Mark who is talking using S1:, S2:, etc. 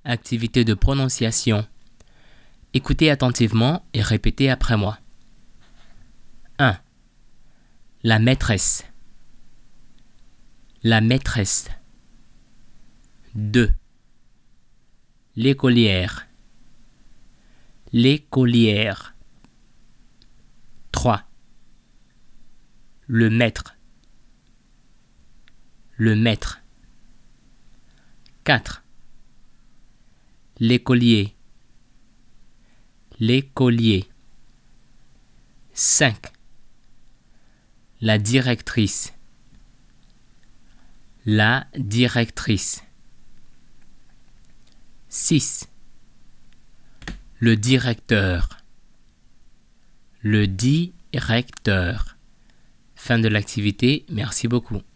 S1: Activité de prononciation. Écoutez attentivement et répétez après moi. 1. La maîtresse. La maîtresse. 2. L'écolière. L'écolière. 3. Le maître. Le maître. 4. L'écolier. L'écolier. 5. La directrice. La directrice. 6. Le directeur. Le directeur. Fin de l'activité. Merci beaucoup.